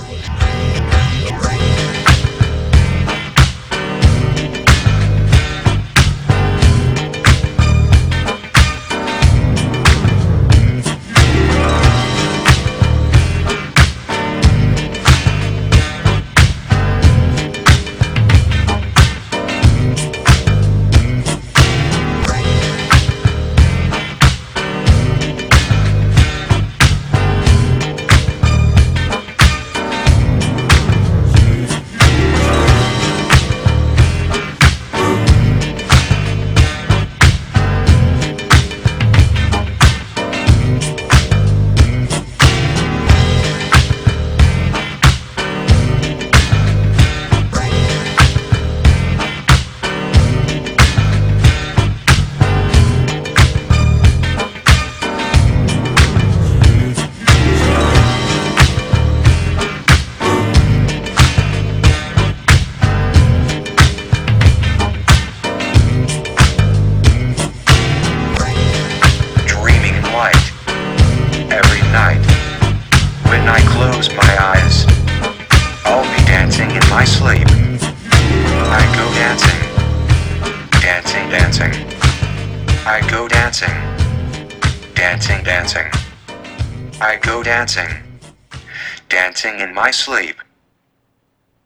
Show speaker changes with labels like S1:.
S1: When I close my eyes, I'll be dancing in my sleep. I go dancing, dancing, dancing. I go dancing, dancing, dancing. I go dancing, dancing in my sleep.